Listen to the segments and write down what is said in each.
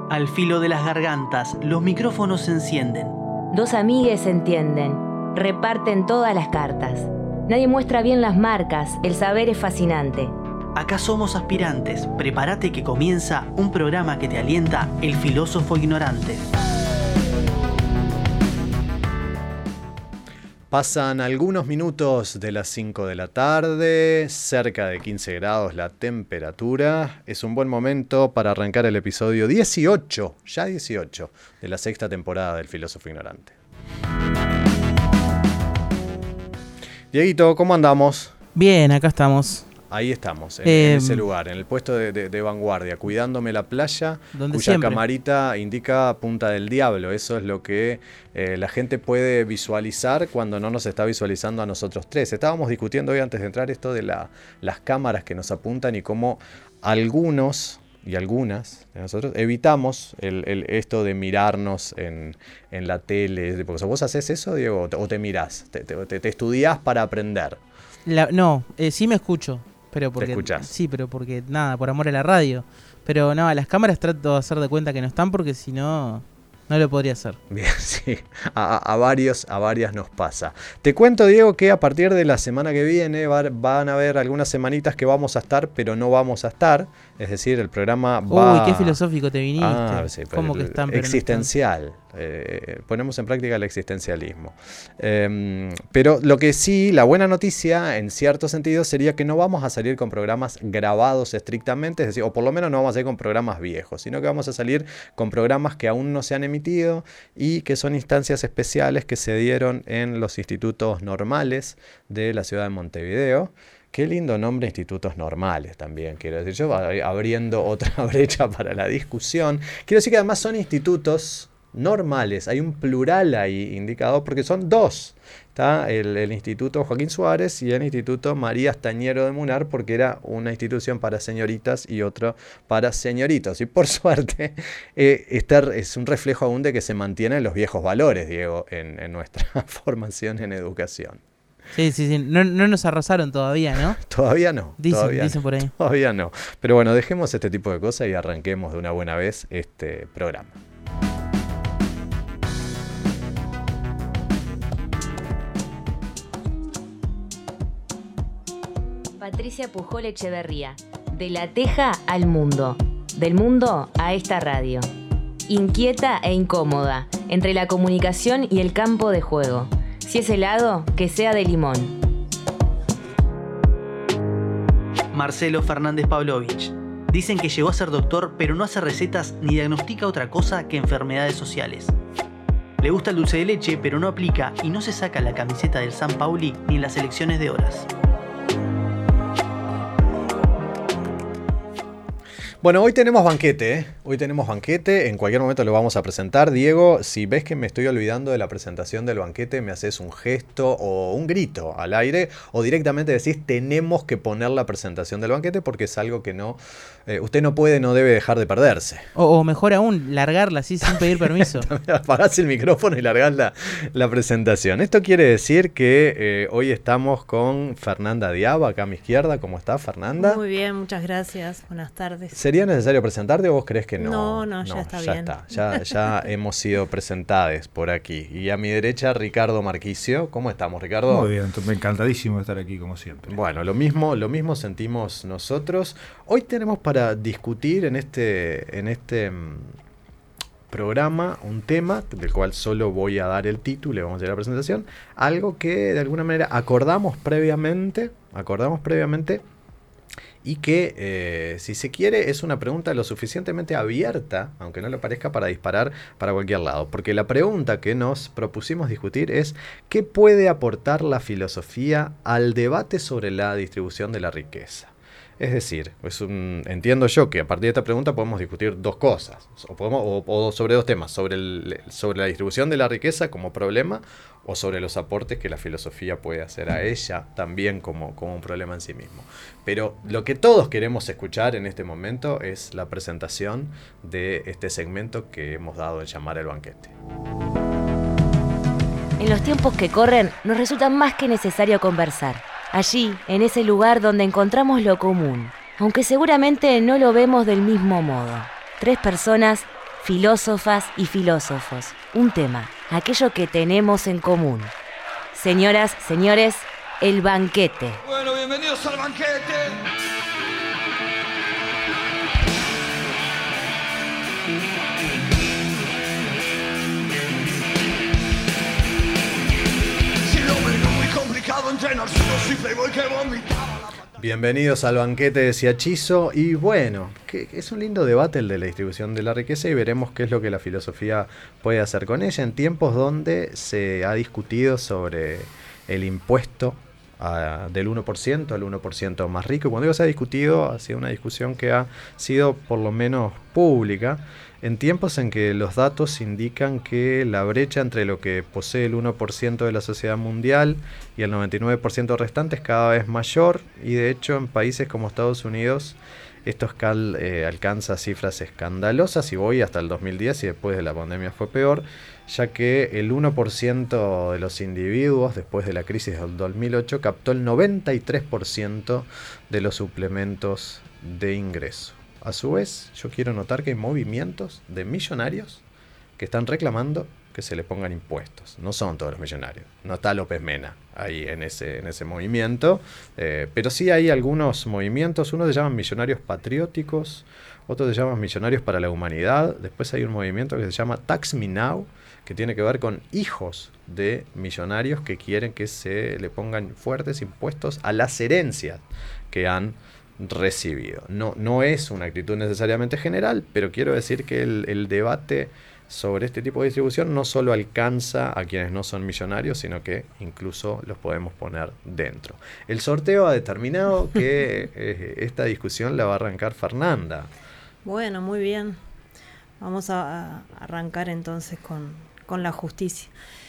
Al filo de las gargantas, los micrófonos se encienden. Dos amigues se entienden, reparten todas las cartas. Nadie muestra bien las marcas, el saber es fascinante. Acá somos aspirantes, prepárate que comienza un programa que te alienta el filósofo ignorante. Pasan algunos minutos de las 5 de la tarde, cerca de 15 grados la temperatura. Es un buen momento para arrancar el episodio 18, ya 18, de la sexta temporada del Filósofo Ignorante. Dieguito, ¿cómo andamos? Bien, acá estamos. Ahí estamos, en ese lugar, en el puesto de vanguardia, cuidándome la playa, cuya siempre. camarita indica Punta del Diablo. Eso es lo que la gente puede visualizar cuando no nos está visualizando a nosotros tres. Estábamos discutiendo hoy antes de entrar esto de las cámaras que nos apuntan y cómo algunos y algunas de nosotros evitamos esto de mirarnos en la tele. Porque vos haces eso, Diego, o te mirás, te estudiás para aprender. Sí me escucho. Pero porque, ¿te escuchás? Sí, pero porque nada, por amor a la radio. Pero no, a las cámaras trato de hacer de cuenta que no están porque si no, no lo podría hacer. Bien, sí, a varias nos pasa. Te cuento, Diego, que a partir de la semana que viene van a haber algunas semanitas que vamos a estar, pero no vamos a estar. Es decir, el programa va... Uy, qué filosófico te viniste. Sí, ¿Cómo que están? Existencial. Ponemos en práctica el existencialismo. Pero lo que sí, la buena noticia, en cierto sentido, sería que no vamos a salir con programas grabados estrictamente, es decir, o por lo menos no vamos a salir con programas viejos, sino que vamos a salir con programas que aún no se han emitido y que son instancias especiales que se dieron en los institutos normales de la ciudad de Montevideo. Qué lindo nombre, institutos normales también, quiero decir yo, abriendo otra brecha para la discusión. Quiero decir que además son institutos normales, hay un plural ahí indicado porque son dos. Está el Instituto Joaquín Suárez y el Instituto María Stañero de Munar, porque era una institución para señoritas y otro para señoritos. Y por suerte, este es un reflejo aún de que se mantienen los viejos valores, Diego, en nuestra formación en educación. Sí. No nos arrasaron todavía, ¿no? Todavía no. Dicen por ahí. Todavía no. Pero bueno, dejemos este tipo de cosas y arranquemos de una buena vez este programa. Patricia Pujol Echeverría, de La Teja al mundo, del mundo a esta radio. Inquieta e incómoda, entre la comunicación y el campo de juego. Si es helado, que sea de limón. Marcelo Fernández Pavlovich. Dicen que llegó a ser doctor, pero no hace recetas ni diagnostica otra cosa que enfermedades sociales. Le gusta el dulce de leche, pero no aplica y no se saca la camiseta del San Pauli ni en las elecciones de horas. Bueno, hoy tenemos banquete, ¿eh? Hoy tenemos banquete, en cualquier momento lo vamos a presentar. Diego, si ves que me estoy olvidando de la presentación del banquete, me haces un gesto o un grito al aire, o directamente decís, tenemos que poner la presentación del banquete porque es algo que usted no debe dejar de perderse. O mejor aún, largarla así sin pedir permiso. Apagás el micrófono y largás la presentación. Esto quiere decir que hoy estamos con Fernanda Diaba, acá a mi izquierda. ¿Cómo está, Fernanda? Muy bien, muchas gracias. Buenas tardes. ¿Sería necesario presentarte o vos crees que no? No, ya está bien. Ya hemos sido presentados por aquí. Y a mi derecha, Ricardo Marquicio. ¿Cómo estamos, Ricardo? Muy bien, encantadísimo de estar aquí como siempre. Bueno, lo mismo sentimos nosotros. Hoy tenemos para discutir en este programa un tema del cual solo voy a dar el título y vamos a hacer la presentación. Algo que de alguna manera acordamos previamente y que, si se quiere, es una pregunta lo suficientemente abierta, aunque no lo parezca, para disparar para cualquier lado. Porque la pregunta que nos propusimos discutir es ¿qué puede aportar la filosofía al debate sobre la distribución de la riqueza? Es decir, entiendo yo que a partir de esta pregunta podemos discutir dos cosas, o sobre dos temas, sobre la distribución de la riqueza como problema, o sobre los aportes que la filosofía puede hacer a ella también como un problema en sí mismo. Pero lo que todos queremos escuchar en este momento es la presentación de este segmento que hemos dado en llamar el banquete. En los tiempos que corren, nos resulta más que necesario conversar. Allí, en ese lugar donde encontramos lo común, aunque seguramente no lo vemos del mismo modo. Tres personas Filósofas y filósofos, un tema, aquello que tenemos en común. Señoras, señores, el banquete. Bueno, bienvenidos al banquete. Si lo ven muy complicado entrenar, solo soy playboy que vomitaba. Bienvenidos al banquete de Siachiso. Y bueno, que es un lindo debate el de la distribución de la riqueza y veremos qué es lo que la filosofía puede hacer con ella en tiempos donde se ha discutido sobre el impuesto del 1% al 1% más rico. Cuando digo se ha discutido, ha sido una discusión que ha sido por lo menos pública, en tiempos en que los datos indican que la brecha entre lo que posee el 1% de la sociedad mundial y el 99% restante es cada vez mayor, y de hecho en países como Estados Unidos esto alcanza cifras escandalosas, y voy hasta el 2010, y después de la pandemia fue peor, ya que el 1% de los individuos después de la crisis del 2008 captó el 93% de los suplementos de ingreso. A su vez, yo quiero notar que hay movimientos de millonarios que están reclamando que se le pongan impuestos. No son todos los millonarios. No está López Mena ahí en ese movimiento. Pero sí hay algunos movimientos. Unos se llaman millonarios patrióticos, otros se llaman millonarios para la humanidad. Después hay un movimiento que se llama Tax Me Now, que tiene que ver con hijos de millonarios que quieren que se le pongan fuertes impuestos a las herencias que han recibido. No es una actitud necesariamente general, pero quiero decir que el debate sobre este tipo de distribución no solo alcanza a quienes no son millonarios, sino que incluso los podemos poner dentro. El sorteo ha determinado que esta discusión la va a arrancar Fernanda. Bueno, muy bien. Vamos a arrancar entonces con la justicia.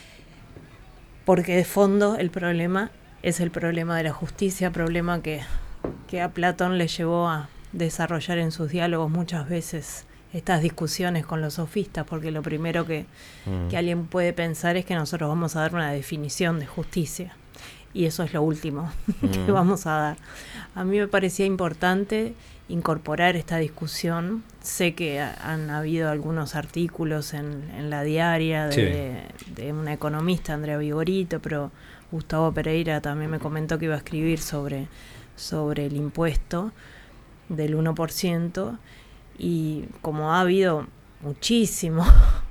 Porque de fondo el problema es el problema de la justicia, problema que a Platón le llevó a desarrollar en sus diálogos muchas veces estas discusiones con los sofistas, porque lo primero que alguien puede pensar es que nosotros vamos a dar una definición de justicia, y eso es lo último que vamos a dar. A mí me parecía importante incorporar esta discusión. Sé que han habido algunos artículos en la diaria de una economista, Andrea Vigorito, pero Gustavo Pereira también me comentó que iba a escribir sobre el impuesto del 1%, y como ha habido muchísimo,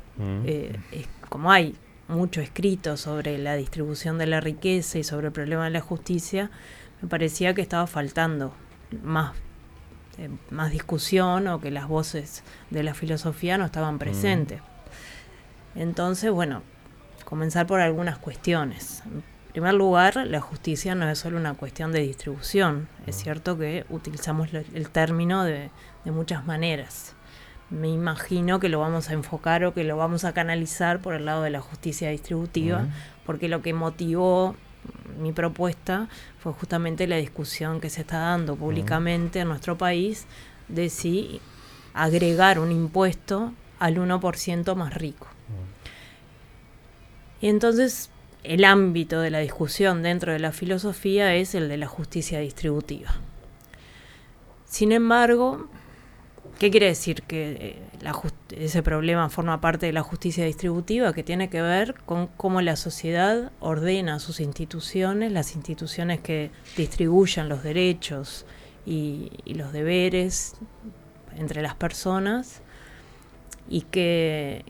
como hay mucho escrito sobre la distribución de la riqueza y sobre el problema de la justicia, me parecía que estaba faltando más discusión, o que las voces de la filosofía no estaban presentes. Entonces, bueno, comenzar por algunas cuestiones. En primer lugar, la justicia no es solo una cuestión de distribución. Es cierto que utilizamos el término de muchas maneras. Me imagino que lo vamos a enfocar o que lo vamos a canalizar por el lado de la justicia distributiva, porque lo que motivó mi propuesta fue justamente la discusión que se está dando públicamente en nuestro país de si agregar un impuesto al 1% más rico. Y entonces el ámbito de la discusión dentro de la filosofía es el de la justicia distributiva. Sin embargo, ¿qué quiere decir? Que ese problema forma parte de la justicia distributiva, que tiene que ver con cómo la sociedad ordena sus instituciones, las instituciones que distribuyen los derechos y los deberes entre las personas, y que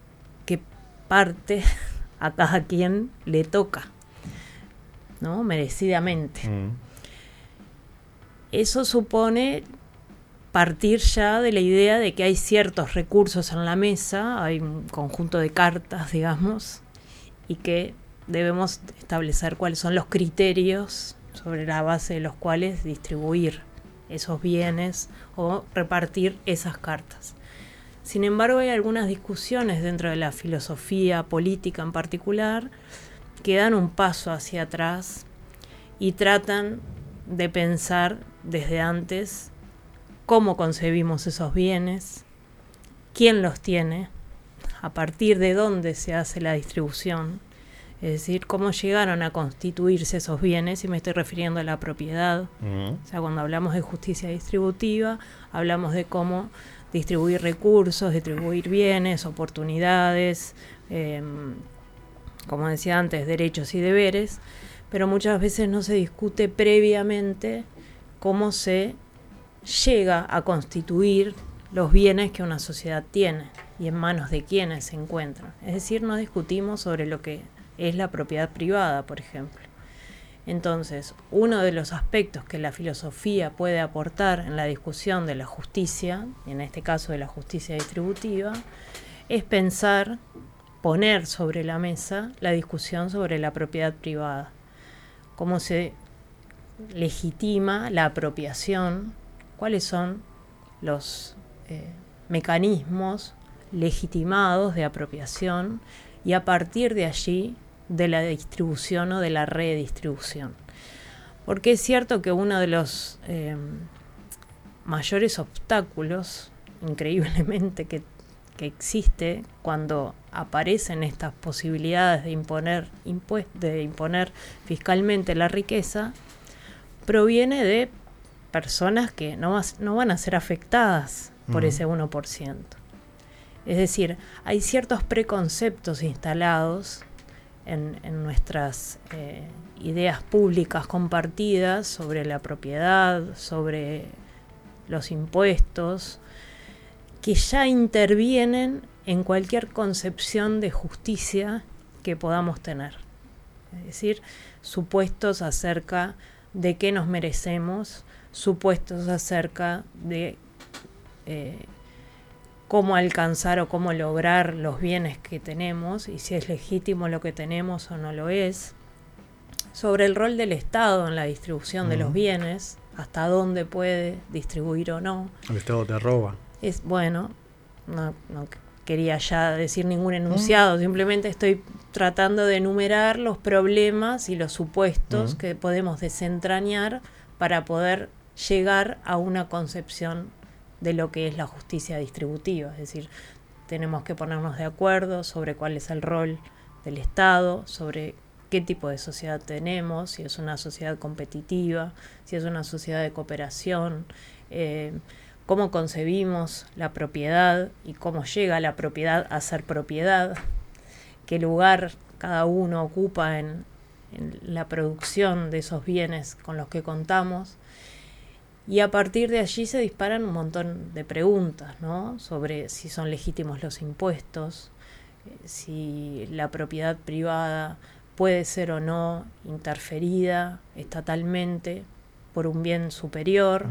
parte a cada quien le toca, ¿no? Merecidamente. Eso supone partir ya de la idea de que hay ciertos recursos en la mesa, hay un conjunto de cartas, digamos, y que debemos establecer cuáles son los criterios sobre la base de los cuales distribuir esos bienes o repartir esas cartas. Sin embargo, hay algunas discusiones dentro de la filosofía política en particular que dan un paso hacia atrás y tratan de pensar desde antes cómo concebimos esos bienes, quién los tiene, a partir de dónde se hace la distribución, Es decir, cómo llegaron a constituirse esos bienes, y me estoy refiriendo a la propiedad. O sea, cuando hablamos de justicia distributiva, hablamos de cómo distribuir recursos, distribuir bienes, oportunidades, como decía antes, derechos y deberes, pero muchas veces no se discute previamente cómo se llega a constituir los bienes que una sociedad tiene y en manos de quiénes se encuentran. Es decir, no discutimos sobre lo que es la propiedad privada, por ejemplo. Entonces, uno de los aspectos que la filosofía puede aportar en la discusión de la justicia, en este caso de la justicia distributiva, es pensar, poner sobre la mesa la discusión sobre la propiedad privada. Cómo se legitima la apropiación, cuáles son los mecanismos legitimados de apropiación, y a partir de allí de la distribución o de la redistribución. Porque es cierto que uno de los mayores obstáculos, increíblemente, que existe cuando aparecen estas posibilidades de imponer fiscalmente la riqueza, proviene de personas que no van a ser afectadas por ese 1%. Es decir, hay ciertos preconceptos instalados en nuestras ideas públicas compartidas sobre la propiedad, sobre los impuestos, que ya intervienen en cualquier concepción de justicia que podamos tener. Es decir, supuestos acerca de qué nos merecemos, supuestos acerca de cómo alcanzar o cómo lograr los bienes que tenemos y si es legítimo lo que tenemos o no lo es, sobre el rol del Estado en la distribución de los bienes, hasta dónde puede distribuir o no. El Estado te roba. Es bueno, no quería ya decir ningún enunciado, simplemente estoy tratando de enumerar los problemas y los supuestos que podemos desentrañar para poder llegar a una concepción de lo que es la justicia distributiva. Es decir, tenemos que ponernos de acuerdo sobre cuál es el rol del Estado, sobre qué tipo de sociedad tenemos, si es una sociedad competitiva, si es una sociedad de cooperación, cómo concebimos la propiedad y cómo llega la propiedad a ser propiedad, qué lugar cada uno ocupa en la producción de esos bienes con los que contamos. Y a partir de allí se disparan un montón de preguntas, ¿no? Sobre si son legítimos los impuestos, si la propiedad privada puede ser o no interferida estatalmente por un bien superior,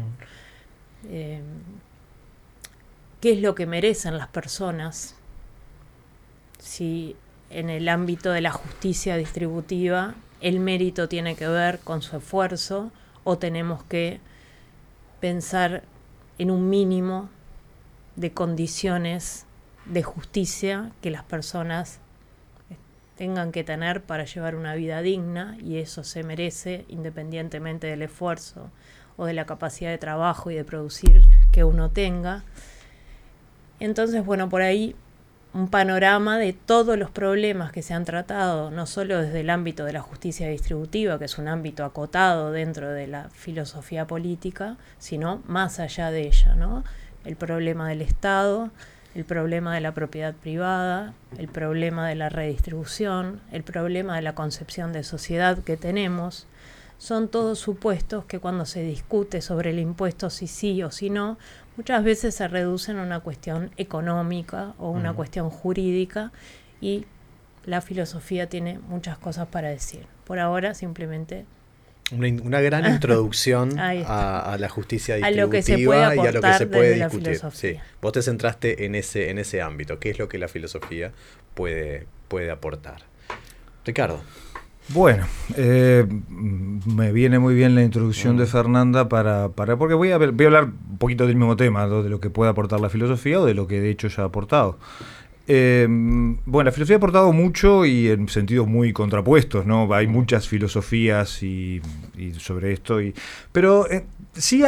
qué es lo que merecen las personas, si en el ámbito de la justicia distributiva el mérito tiene que ver con su esfuerzo o tenemos que pensar en un mínimo de condiciones de justicia que las personas tengan que tener para llevar una vida digna, y eso se merece independientemente del esfuerzo o de la capacidad de trabajo y de producir que uno tenga. Entonces, bueno, por ahí un panorama de todos los problemas que se han tratado, no solo desde el ámbito de la justicia distributiva, que es un ámbito acotado dentro de la filosofía política, sino más allá de ella, ¿no? El problema del Estado, el problema de la propiedad privada, el problema de la redistribución, el problema de la concepción de sociedad que tenemos, son todos supuestos que cuando se discute sobre el impuesto si sí o si no, muchas veces se reducen a una cuestión económica o una cuestión jurídica, y la filosofía tiene muchas cosas para decir. Por ahora simplemente una gran introducción a la justicia distributiva y a lo que se puede discutir. Sí. Vos te centraste en ese ámbito. ¿Qué es lo que la filosofía puede aportar? Ricardo. Bueno, me viene muy bien la introducción de Fernanda porque voy a hablar un poquito del mismo tema, ¿no? De lo que puede aportar la filosofía o de lo que de hecho ya ha aportado. Bueno, la filosofía ha aportado mucho y en sentidos muy contrapuestos, ¿no? Hay muchas filosofías y sobre esto, pero sí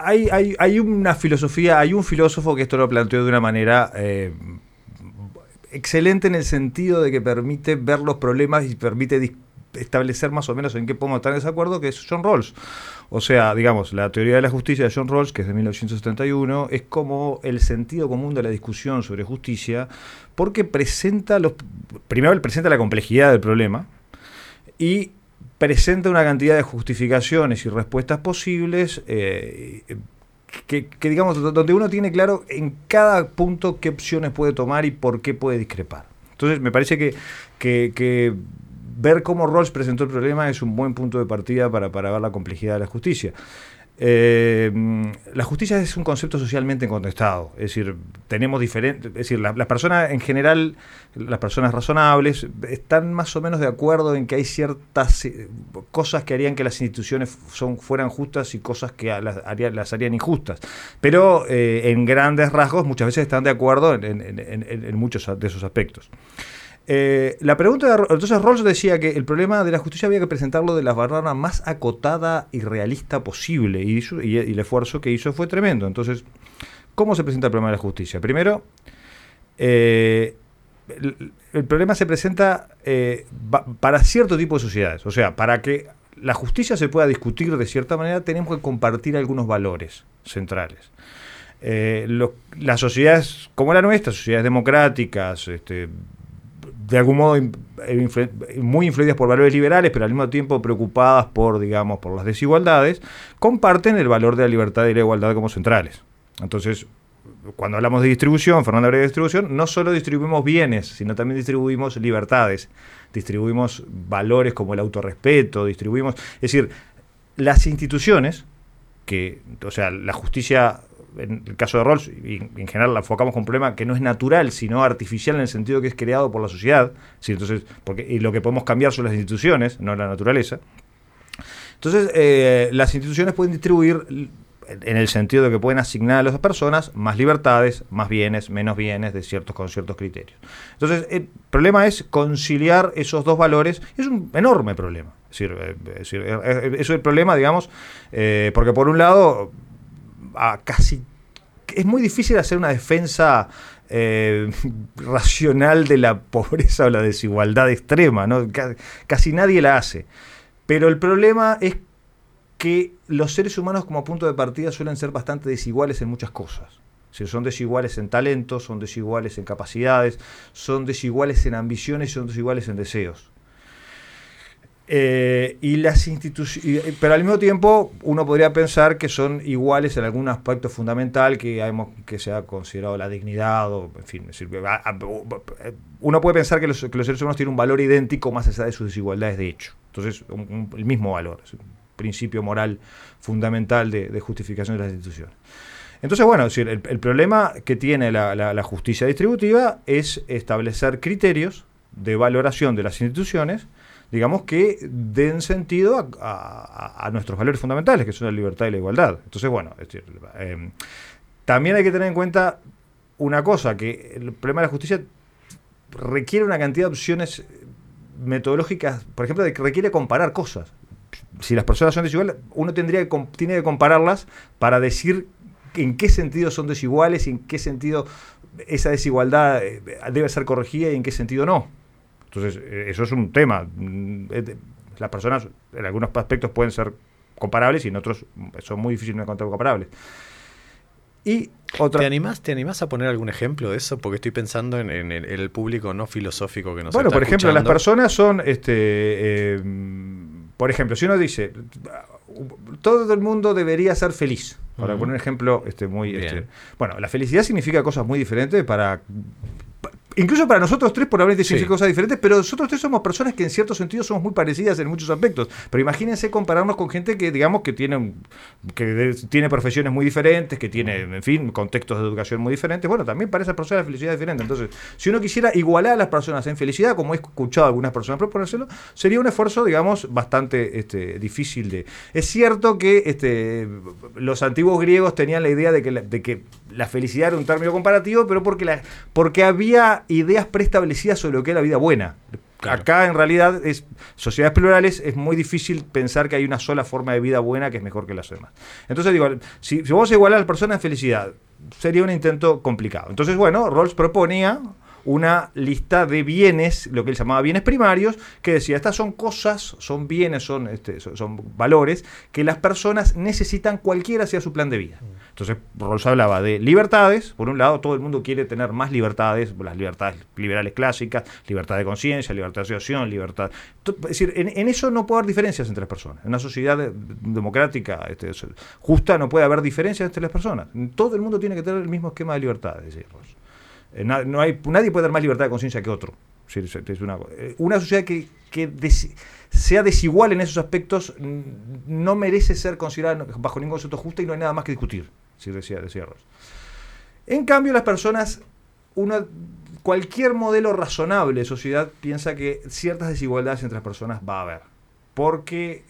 hay una filosofía, hay un filósofo que esto lo planteó de una manera excelente en el sentido de que permite ver los problemas y permite establecer más o menos en qué podemos estar en desacuerdo, que es John Rawls. O sea, digamos, la teoría de la justicia de John Rawls, que es de 1971, es como el sentido común de la discusión sobre justicia, porque primero presenta la complejidad del problema y presenta una cantidad de justificaciones y respuestas posibles que digamos, donde uno tiene claro en cada punto qué opciones puede tomar y por qué puede discrepar. Entonces, me parece que ver cómo Rawls presentó el problema es un buen punto de partida para ver la complejidad de la justicia. La justicia es un concepto socialmente incontestado, es decir, tenemos diferentes, es decir, las personas en general, las personas razonables, están más o menos de acuerdo en que hay ciertas cosas que harían que las instituciones fueran justas y cosas que las harían injustas, pero en grandes rasgos muchas veces están de acuerdo en muchos de esos aspectos. La pregunta entonces Rawls decía que el problema de la justicia había que presentarlo de la manera más acotada y realista posible, y el esfuerzo que hizo fue tremendo. Entonces, ¿cómo se presenta el problema de la justicia? Primero, el problema se presenta para cierto tipo de sociedades. O sea, para que la justicia se pueda discutir de cierta manera, tenemos que compartir algunos valores centrales. Las sociedades como la nuestra, sociedades democráticas, de algún modo muy influidas por valores liberales, pero al mismo tiempo preocupadas por las desigualdades, comparten el valor de la libertad y la igualdad como centrales. Entonces, cuando hablamos de distribución, Fernanda habla de distribución, no solo distribuimos bienes, sino también distribuimos libertades, distribuimos valores como el autorrespeto, es decir, las instituciones, o sea, la justicia, en el caso de Rawls, y en general la enfocamos con un problema que no es natural, sino artificial en el sentido que es creado por la sociedad, ¿sí? Entonces, y lo que podemos cambiar son las instituciones, no la naturaleza. Entonces, las instituciones pueden distribuir en el sentido de que pueden asignar a las personas más libertades, más bienes, menos bienes, con ciertos criterios. Entonces, el problema es conciliar esos dos valores, y es un enorme problema. Eso es el problema, digamos, porque por un lado, es muy difícil hacer una defensa racional de la pobreza o la desigualdad extrema, ¿no? Casi nadie la hace. Pero el problema es que los seres humanos como punto de partida suelen ser bastante desiguales en muchas cosas. Son desiguales en talentos, son desiguales en capacidades, son desiguales en ambiciones, son desiguales en deseos. Y las instituciones, pero al mismo tiempo uno podría pensar que son iguales en algún aspecto fundamental que se ha considerado la dignidad, o en fin, es decir, uno puede pensar que los seres humanos tienen un valor idéntico más allá de sus desigualdades de hecho. Entonces, el mismo valor, es un principio moral fundamental de justificación de las instituciones. Entonces, bueno, es decir, el problema que tiene la justicia distributiva es establecer criterios de valoración de las instituciones, digamos, que den sentido a nuestros valores fundamentales, que son la libertad y la igualdad. Entonces, bueno, es decir, también hay que tener en cuenta una cosa, que el problema de la justicia requiere una cantidad de opciones metodológicas, por ejemplo, que requiere comparar cosas. Si las personas son desiguales, uno tiene que compararlas para decir en qué sentido son desiguales y en qué sentido esa desigualdad debe ser corregida y en qué sentido no. Entonces, eso es un tema. Las personas en algunos aspectos pueden ser comparables y en otros son muy difíciles de encontrar comparables. Y ¿Te animás a poner algún ejemplo de eso? Porque estoy pensando en el público no filosófico que nos Bueno, está por ejemplo, escuchando. las personas son, por ejemplo, si uno dice, todo el mundo debería ser feliz. Para poner un ejemplo muy... bueno, la felicidad significa cosas muy diferentes incluso para nosotros tres probablemente significa cosas diferentes, pero nosotros tres somos personas que en cierto sentido somos muy parecidas en muchos aspectos. Pero imagínense compararnos con gente que, digamos, que tiene profesiones muy diferentes, que tiene, en fin, contextos de educación muy diferentes. Bueno, también para esas personas la felicidad es diferente. Entonces, si uno quisiera igualar a las personas en felicidad, como he escuchado a algunas personas proponérselo, sería un esfuerzo, digamos, bastante difícil de... Es cierto que los antiguos griegos tenían la idea de que la felicidad era un término comparativo, pero porque había ideas preestablecidas sobre lo que es la vida buena. Claro. Acá en realidad sociedades plurales, es muy difícil pensar que hay una sola forma de vida buena que es mejor que las demás. Entonces digo, si vamos a igualar a las personas en felicidad, sería un intento complicado. Entonces, bueno, Rawls proponía una lista de bienes, lo que él llamaba bienes primarios, que decía, estas son cosas, son bienes, son valores que las personas necesitan cualquiera sea su plan de vida. Entonces, Rawls hablaba de libertades. Por un lado, todo el mundo quiere tener más libertades, las libertades liberales clásicas, libertad de conciencia, libertad de asociación, libertad... Es decir, en eso no puede haber diferencias entre las personas. En una sociedad democrática justa no puede haber diferencias entre las personas. Todo el mundo tiene que tener el mismo esquema de libertades, decía Rawls. Nadie puede dar más libertad de conciencia que otro. Es una sociedad que sea desigual en esos aspectos no merece ser considerada bajo ningún concepto justa, y no hay nada más que discutir, decía Rawls. En cambio, las personas, cualquier modelo razonable de sociedad piensa que ciertas desigualdades entre las personas va a haber. Porque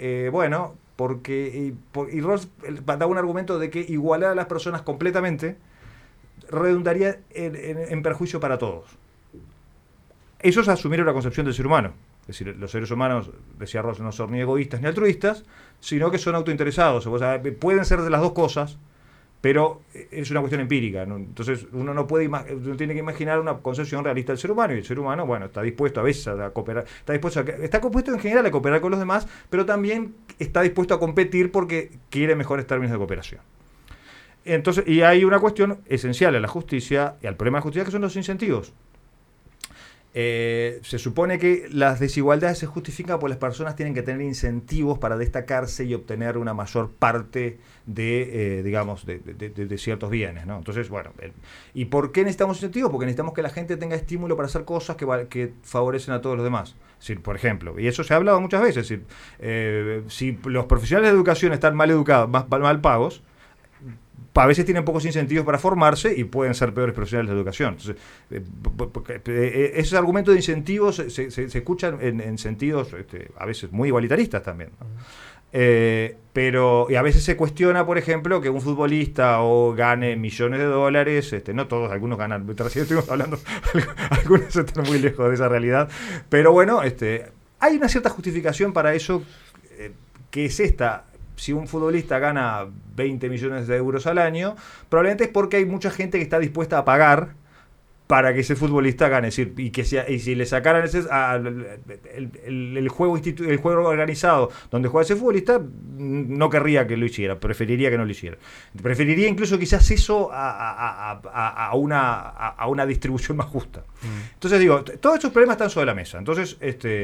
Rawls da un argumento de que igualar a las personas completamente redundaría en perjuicio para todos. Eso es asumir una concepción del ser humano. Es decir, los seres humanos, decía Rawls, no son ni egoístas ni altruistas, sino que son autointeresados. O sea, pueden ser de las dos cosas, pero es una cuestión empírica, ¿no? Entonces uno tiene que imaginar una concepción realista del ser humano, y el ser humano, bueno, está dispuesto a veces a cooperar, está dispuesto en general a cooperar con los demás, pero también está dispuesto a competir porque quiere mejores términos de cooperación. Entonces, y hay una cuestión esencial a la justicia y al problema de la justicia, que son los incentivos. Se supone que las desigualdades se justifican porque las personas tienen que tener incentivos para destacarse y obtener una mayor parte de ciertos bienes, ¿no? Entonces, bueno, ¿y por qué necesitamos incentivos? Porque necesitamos que la gente tenga estímulo para hacer cosas que favorecen a todos los demás. Es decir, por ejemplo, y eso se ha hablado muchas veces, es decir, si los profesionales de educación están mal educados, mal pagos, a veces tienen pocos incentivos para formarse y pueden ser peores profesionales de educación. Entonces, esos argumentos de incentivos se escuchan en sentidos a veces muy igualitaristas también, ¿no? Pero y a veces se cuestiona, por ejemplo, que un futbolista gane millones de dólares, no todos, algunos ganan, recién estuvimos hablando, algunos están muy lejos de esa realidad, pero bueno, hay una cierta justificación para eso, que es esta. Si un futbolista gana 20 millones de euros al año, probablemente es porque hay mucha gente que está dispuesta a pagar para que ese futbolista gane. Es decir, y si le sacaran el juego organizado donde juega ese futbolista, no querría que lo hiciera, preferiría que no lo hiciera. Preferiría incluso quizás eso a una distribución más justa. Entonces digo, todos estos problemas están sobre la mesa. Entonces,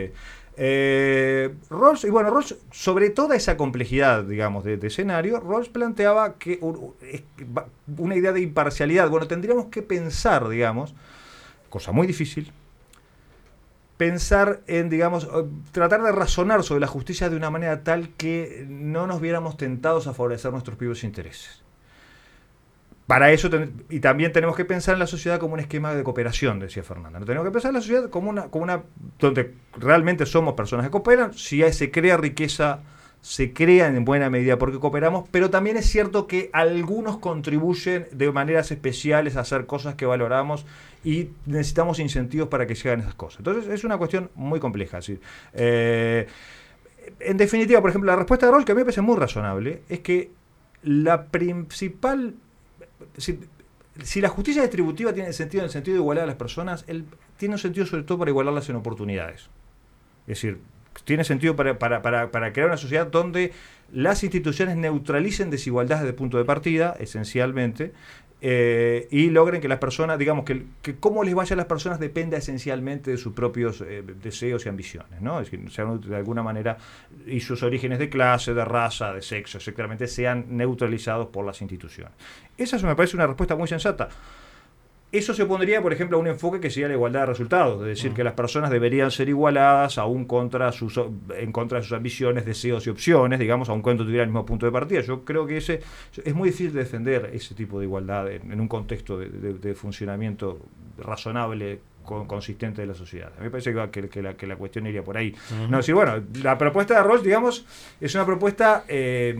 Rawls, sobre toda esa complejidad, digamos, de escenario, Rawls planteaba que una idea de imparcialidad. Bueno, tendríamos que pensar, digamos, cosa muy difícil, pensar en, digamos, tratar de razonar sobre la justicia de una manera tal que no nos viéramos tentados a favorecer nuestros propios intereses. Para eso, y también tenemos que pensar en la sociedad como un esquema de cooperación, decía Fernanda. No tenemos que pensar en la sociedad como una donde realmente somos personas que cooperan. Si se crea riqueza, se crea en buena medida porque cooperamos, pero también es cierto que algunos contribuyen de maneras especiales a hacer cosas que valoramos y necesitamos incentivos para que se hagan esas cosas. Entonces es una cuestión muy compleja. ¿Sí? En definitiva, por ejemplo, la respuesta de Rawls, que a mí me parece muy razonable, es que la principal... Si la justicia distributiva tiene sentido en el sentido de igualar a las personas, tiene un sentido sobre todo para igualarlas en oportunidades. Es decir, tiene sentido para crear una sociedad donde las instituciones neutralicen desigualdades de punto de partida, esencialmente, y logren que las personas, digamos, que cómo les vaya a las personas dependa esencialmente de sus propios deseos y ambiciones, ¿no? Es decir, sean de alguna manera, y sus orígenes de clase, de raza, de sexo, exactamente, sean neutralizados por las instituciones. Esa me parece una respuesta muy sensata. Eso se opondría, por ejemplo, a un enfoque que sería la igualdad de resultados, es decir, que las personas deberían ser igualadas en contra de sus ambiciones, deseos y opciones, digamos, aun cuando tuvieran el mismo punto de partida. Yo creo que es muy difícil de defender ese tipo de igualdad en un contexto de funcionamiento razonable, consistente de la sociedad. A mí me parece que la cuestión iría por ahí. No decir, bueno, la propuesta de Rawls, digamos, es una propuesta... es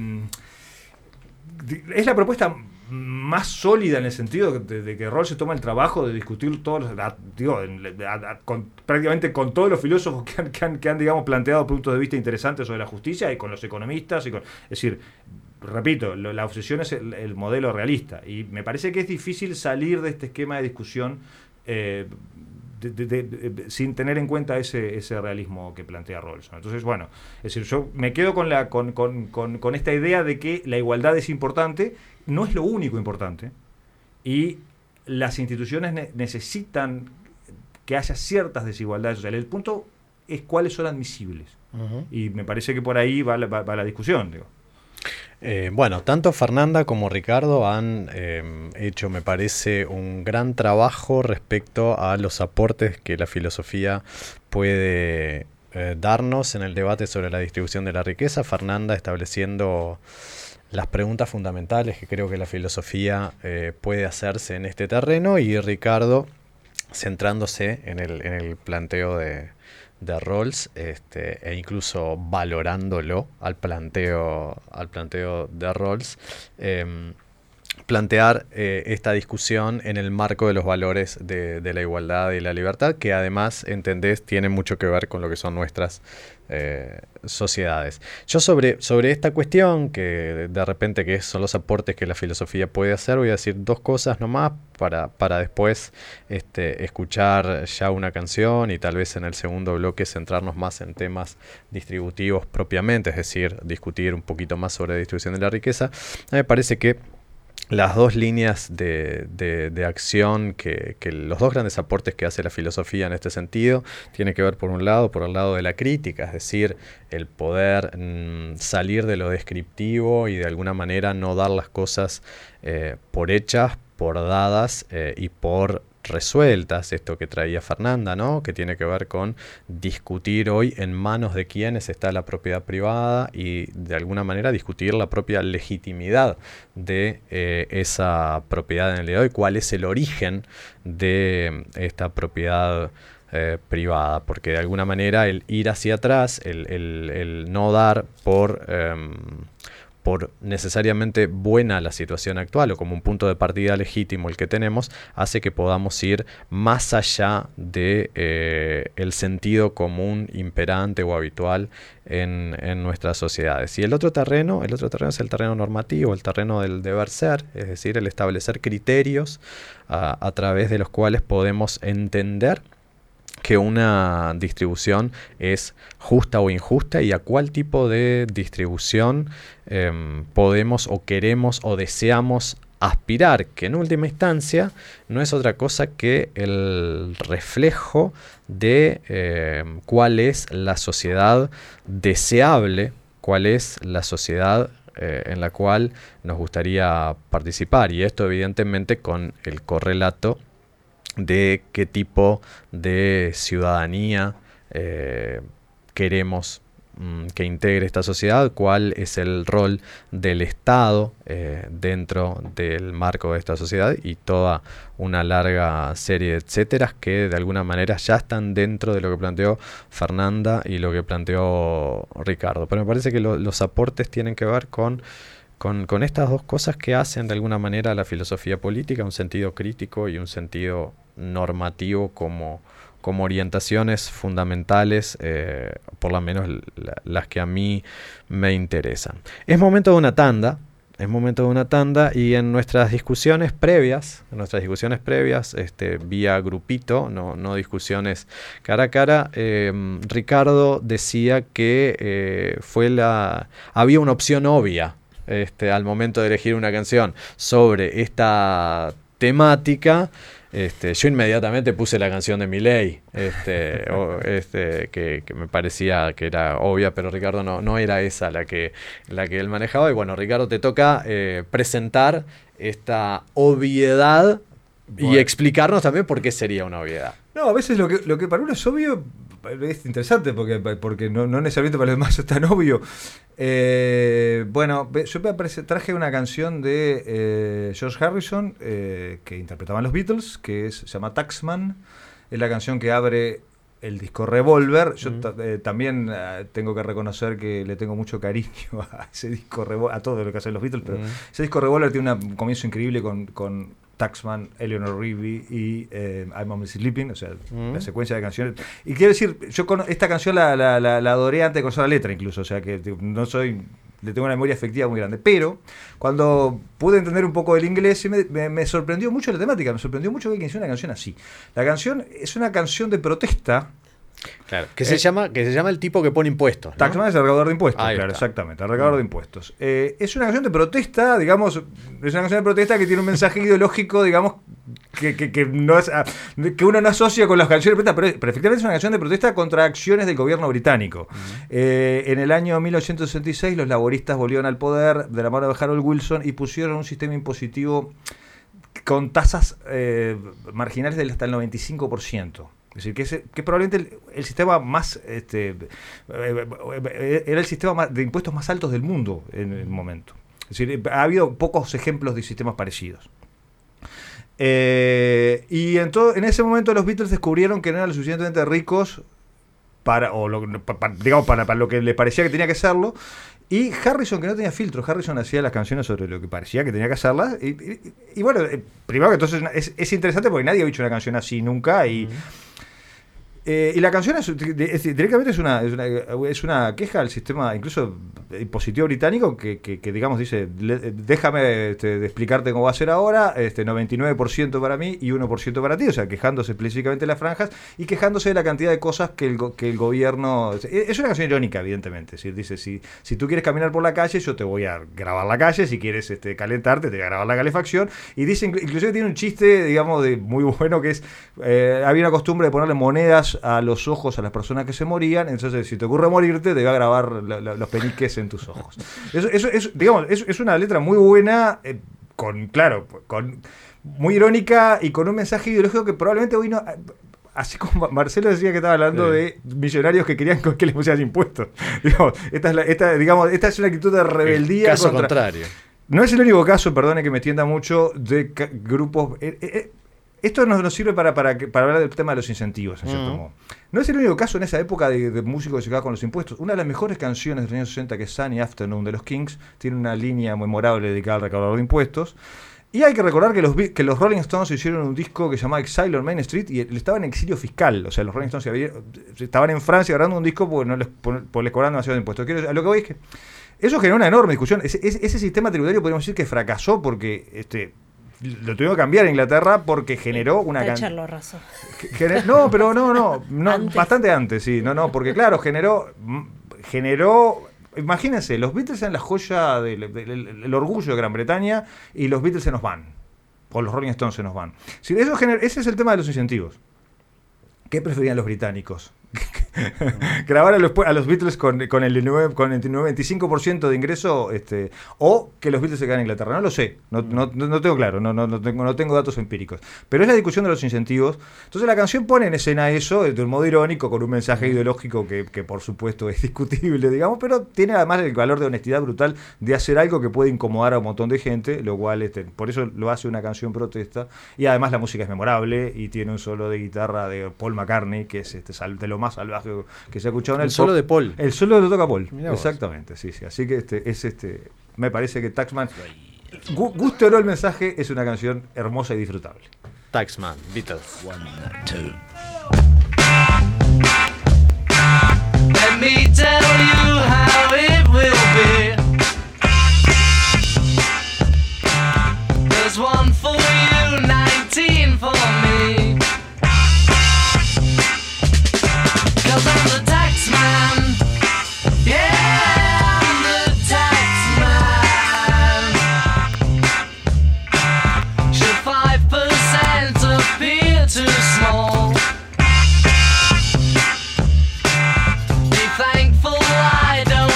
la propuesta más sólida en el sentido de que Rawls se toma el trabajo de discutir prácticamente con todos los filósofos que han digamos, planteado puntos de vista interesantes sobre la justicia y con los economistas. Es decir, repito, la obsesión es el modelo realista y me parece que es difícil salir de este esquema de discusión sin tener en cuenta ese realismo que plantea Rawls, ¿no? Entonces, bueno, es decir, yo me quedo con esta idea de que la igualdad es importante, no es lo único importante, y las instituciones necesitan que haya ciertas desigualdades sociales. El punto es cuáles son admisibles. Uh-huh. Y me parece que por ahí va la discusión, digo. Bueno, tanto Fernanda como Ricardo han hecho, me parece, un gran trabajo respecto a los aportes que la filosofía puede darnos en el debate sobre la distribución de la riqueza. Fernanda estableciendo las preguntas fundamentales que creo que la filosofía puede hacerse en este terreno, y Ricardo centrándose en el planteo de Rawls, e incluso valorándolo al planteo de Rawls, plantear esta discusión en el marco de los valores de la igualdad y la libertad, que además, entendés, tiene mucho que ver con lo que son nuestras sociedades. Yo sobre esta cuestión, que de repente que son los aportes que la filosofía puede hacer, voy a decir dos cosas nomás para después escuchar ya una canción y tal vez en el segundo bloque centrarnos más en temas distributivos propiamente, es decir, discutir un poquito más sobre la distribución de la riqueza. A mí me parece que las dos líneas de acción, que los dos grandes aportes que hace la filosofía en este sentido, tiene que ver por el lado de la crítica, es decir, el poder salir de lo descriptivo y de alguna manera no dar las cosas por hechas, por dadas y por resueltas, esto que traía Fernanda, ¿no? Que tiene que ver con discutir hoy en manos de quiénes está la propiedad privada y de alguna manera discutir la propia legitimidad de esa propiedad en el día de hoy, cuál es el origen de esta propiedad privada, porque de alguna manera el ir hacia atrás, el no dar por necesariamente buena la situación actual o como un punto de partida legítimo el que tenemos, hace que podamos ir más allá de el sentido común imperante o habitual en nuestras sociedades. Y el otro terreno es el terreno normativo, el terreno del deber ser, es decir, el establecer criterios a través de los cuales podemos entender que una distribución es justa o injusta y a cuál tipo de distribución podemos o queremos o deseamos aspirar, que en última instancia no es otra cosa que el reflejo de cuál es la sociedad deseable, cuál es la sociedad en la cual nos gustaría participar, y esto evidentemente con el correlato de qué tipo de ciudadanía queremos que integre esta sociedad, cuál es el rol del Estado dentro del marco de esta sociedad y toda una larga serie de etcéteras que de alguna manera ya están dentro de lo que planteó Fernanda y lo que planteó Ricardo. Pero me parece que los aportes tienen que ver con estas dos cosas que hacen de alguna manera la filosofía política, un sentido crítico y un sentido normativo como orientaciones fundamentales, por lo menos las que a mí me interesan. Es momento de una tanda, y en nuestras discusiones previas, vía grupito, no discusiones cara a cara, Ricardo decía que había una opción obvia al momento de elegir una canción sobre esta temática. Yo inmediatamente puse la canción de Milei, que me parecía que era obvia, pero Ricardo no era esa la que él manejaba. Y bueno, Ricardo, te toca presentar esta obviedad y explicarnos también por qué sería una obviedad. No, a veces lo que para uno es obvio es interesante porque no necesariamente para los demás es tan obvio. Bueno, yo traje una canción de George Harrison que interpretaban los Beatles, que se llama Taxman. Es la canción que abre el disco Revolver. Yo también tengo que reconocer que le tengo mucho cariño a ese disco Revolver, a todo lo que hacen los Beatles, pero ese disco Revolver tiene un comienzo increíble con Taxman, Eleanor Rigby y I'm Only Sleeping, o sea, la secuencia de canciones. Y quiero decir, yo esta canción la adoré antes de conocer la letra incluso, o sea que no soy le tengo una memoria afectiva muy grande. Pero cuando pude entender un poco del inglés, me sorprendió mucho la temática, me sorprendió mucho que alguien hiciera una canción así. La canción es una canción de protesta. Claro, que se llama el tipo que pone impuestos, ¿no? Taxman es el recaudador de impuestos, Ahí claro, está. exactamente, el recaudador de impuestos. Es una canción de protesta, digamos, es una canción de protesta que tiene un mensaje ideológico, digamos, que no es, que uno no asocia con las canciones de protesta, pero efectivamente es una canción de protesta contra acciones del gobierno británico. En el año 1866 los laboristas volvieron al poder de la mano de Harold Wilson y pusieron un sistema impositivo con tasas marginales del hasta el 95%. Es decir, que probablemente el sistema más era el sistema de impuestos más altos del mundo en el momento. Es decir, ha habido pocos ejemplos de sistemas parecidos. Y en ese momento los Beatles descubrieron que no eran lo suficientemente ricos para lo que les parecía que tenía que serlo. Y Harrison, que no tenía filtro, Harrison hacía las canciones sobre lo que parecía que tenía que hacerlas. Y bueno, primero que entonces es interesante porque nadie ha hecho una canción así nunca. Y la canción directamente es una queja al sistema, incluso impositivo británico, que digamos dice, déjame de explicarte cómo va a ser ahora, 99% para mí y 1% para ti, o sea, quejándose específicamente de las franjas y quejándose de la cantidad de cosas que el gobierno... Es una canción irónica, evidentemente, es decir, dice, si tú quieres caminar por la calle, yo te voy a grabar la calle, si quieres calentarte, te voy a grabar la calefacción, y dice, inclusive tiene un chiste, digamos, muy bueno, que es, había una costumbre de ponerle monedas a los ojos a las personas que se morían, entonces si te ocurre morirte te va a grabar los peniques en tus ojos. Es una letra muy buena, muy irónica y con un mensaje ideológico que probablemente hoy no... Así como Marcelo decía que estaba hablando de millonarios que querían que les pusieran impuestos. Esta es una actitud de rebeldía. Caso contrario. No es el único caso, perdone que me tienda mucho, de grupos... Esto nos sirve para hablar del tema de los incentivos, en cierto modo. No es el único caso en esa época de músicos que se quedaban con los impuestos. Una de las mejores canciones de los años 60, que es Sunny Afternoon de los Kings, tiene una línea memorable dedicada al recaudador de impuestos. Y hay que recordar que los Rolling Stones hicieron un disco que se llamaba Exile on Main Street y estaban en exilio fiscal. O sea, los Rolling Stones estaban en Francia grabando un disco porque les cobraban demasiado de impuestos. A lo que voy es que eso generó una enorme discusión. Ese sistema tributario podríamos decir que fracasó porque... lo tuvieron que cambiar en Inglaterra porque generó una echarlo a razón. No, bastante antes, sí. Porque claro, generó. Imagínense, los Beatles eran la joya del orgullo de Gran Bretaña y los Beatles se nos van. O los Rolling Stones se nos van. Ese es el tema de los incentivos. ¿Qué preferían los británicos? Grabar a los Beatles con el 95% de ingreso, o que los Beatles se quedan en Inglaterra. No lo sé, no tengo claro, no tengo datos empíricos. Pero es la discusión de los incentivos. Entonces la canción pone en escena eso de un modo irónico, con un mensaje ideológico que por supuesto es discutible, digamos, pero tiene además el valor de honestidad brutal de hacer algo que puede incomodar a un montón de gente, lo cual por eso lo hace una canción protesta. Y además la música es memorable y tiene un solo de guitarra de Paul McCartney, que es de lo más salvaje que se ha escuchado en el solo pop. de Paul. El solo lo toca Paul. Mirá vos. Exactamente, sí. Así que me parece que Taxman, guste o no el mensaje, es una canción hermosa y disfrutable. Taxman, Beatles. 1, 2. Let me tell you how it will be. There's one for you, 19 for me. 'Cause I'm the tax man. Yeah, I'm the tax man. Should 5% appear too small? Be thankful I don't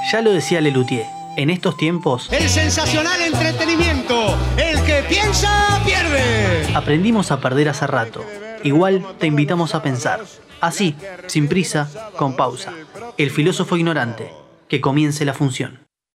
Ya lo decía Lelutier, en estos tiempos El sensacional entretenimiento. El que piensa, pierde. aprendimos a perder hace rato. Igual te invitamos a pensar. Así, sin prisa, con pausa. El filósofo ignorante. Que comience la función.